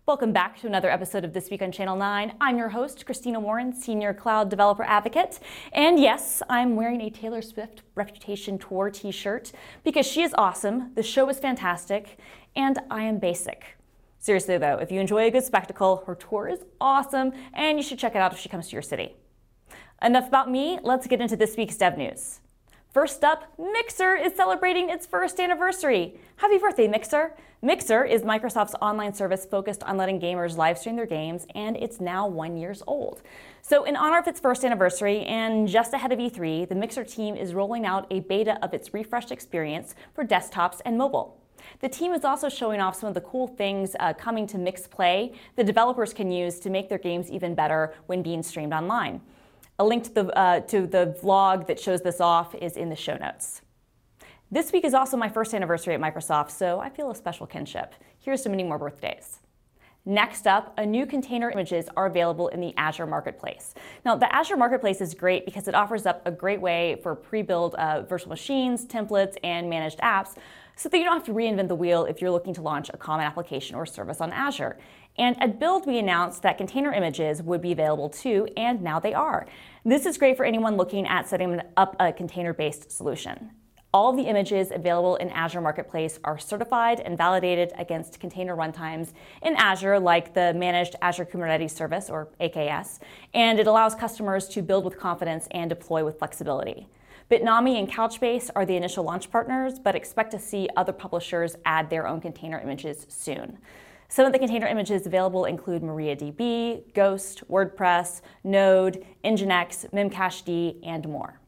Welcome back to another episode of This Week on Channel 9. I'm your host, Christina Warren, Senior Cloud Developer Advocate. And yes, I'm wearing a Taylor Swift Reputation Tour t-shirt because she is awesome, the show is fantastic, and I am basic. Seriously though, if you enjoy a good spectacle, her tour is awesome, and you should check it out if she comes to your city. Enough about me, let's get into this week's dev news. First up, Mixer is celebrating its first anniversary. Happy birthday, Mixer! Mixer is Microsoft's online service focused on letting gamers live stream their games, and it's now 1 year old. So in honor of its first anniversary, and just ahead of E3, the Mixer team is rolling out a beta of its refreshed experience for desktops and mobile. The team is also showing off some of the cool things coming to MixPlay the developers can use to make their games even better when being streamed online. A link to the vlog that shows this off is in the show notes. This week is also my first anniversary at Microsoft, so I feel a special kinship. Here's to many more birthdays. Next up, a new container images are available in the Azure Marketplace. Now, the Azure Marketplace is great because it offers up a great way for pre-built virtual machines, templates, and managed apps so that you don't have to reinvent the wheel if you're looking to launch a common application or service on Azure. And at Build, we announced that container images would be available too, and now they are. This is great for anyone looking at setting up a container-based solution. All of the images available in Azure Marketplace are certified and validated against container runtimes in Azure, like the Managed Azure Kubernetes Service, or AKS, and it allows customers to build with confidence and deploy with flexibility. Bitnami and Couchbase are the initial launch partners, but expect to see other publishers add their own container images soon. Some of the container images available include MariaDB, Ghost, WordPress, Node, Nginx, Memcached, and more.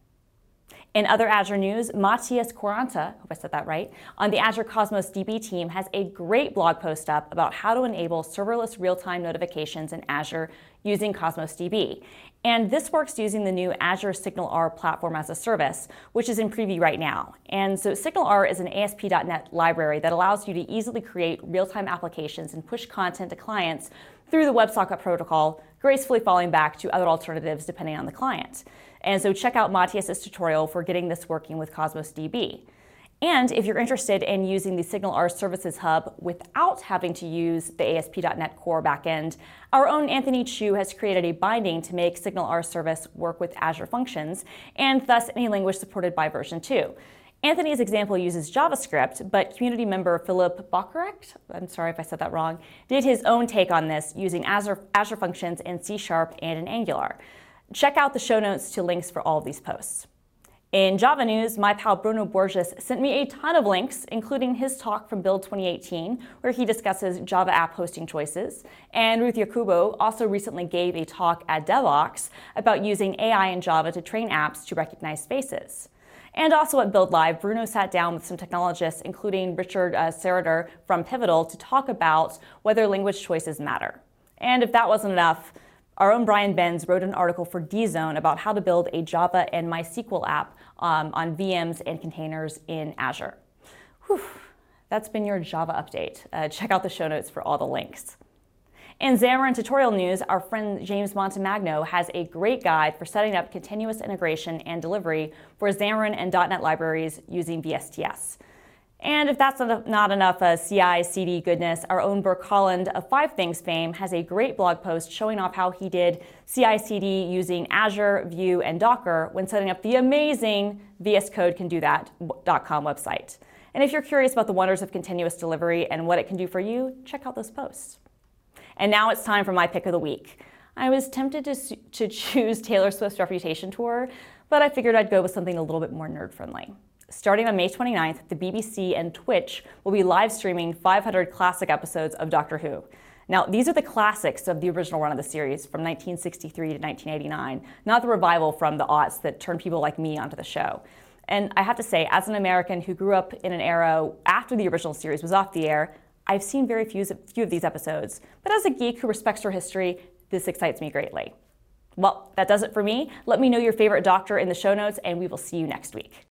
In other Azure news, Matías Quaranta, hope I said that right, on the Azure Cosmos DB team has a great blog post up about how to enable serverless real-time notifications in Azure using Cosmos DB. And this works using the new Azure SignalR platform as a service, which is in preview right now. And so SignalR is an ASP.NET library that allows you to easily create real-time applications and push content to clients through the WebSocket protocol, gracefully falling back to other alternatives depending on the client. And so check out Matías' tutorial for getting this working with Cosmos DB. And if you're interested in using the SignalR Services Hub without having to use the ASP.NET Core backend, our own Anthony Chu has created a binding to make SignalR Service work with Azure Functions, and thus any language supported by version 2. Anthony's example uses JavaScript, but community member Philip Bockerect, I'm sorry if I said that wrong, did his own take on this using Azure Functions in C# and in Angular. Check out the show notes to links for all of these posts. In Java news, my pal Bruno Borges sent me a ton of links, including his talk from Build 2018, where he discusses Java app hosting choices. And Ruth Yakubo also recently gave a talk at Devoxx about using AI in Java to train apps to recognize spaces. And also at Build Live, Bruno sat down with some technologists, including Richard Sarader from Pivotal, to talk about whether language choices matter. And if that wasn't enough, our own Brian Benz wrote an article for DZone about how to build a Java and MySQL app on VMs and containers in Azure. Whew, that's been your Java update. Check out the show notes for all the links. In Xamarin tutorial news, our friend James Montemagno has a great guide for setting up continuous integration and delivery for Xamarin and .NET libraries using VSTS. And if that's not enough CI/CD goodness, our own Burke Holland of 5 Things fame has a great blog post showing off how he did CI/CD using Azure, Vue, and Docker when setting up the amazing VSCodeCanDoThat.com website. And if you're curious about the wonders of continuous delivery and what it can do for you, check out those posts. And now it's time for my pick of the week. I was tempted to choose Taylor Swift's Reputation Tour, but I figured I'd go with something a little bit more nerd-friendly. Starting on May 29th, the BBC and Twitch will be live streaming 500 classic episodes of Doctor Who. Now, these are the classics of the original run of the series from 1963 to 1989, not the revival from the aughts that turned people like me onto the show. And I have to say, as an American who grew up in an era after the original series was off the air, I've seen very few of these episodes. But as a geek who respects her history, this excites me greatly. Well, that does it for me. Let me know your favorite Doctor in the show notes, and we will see you next week.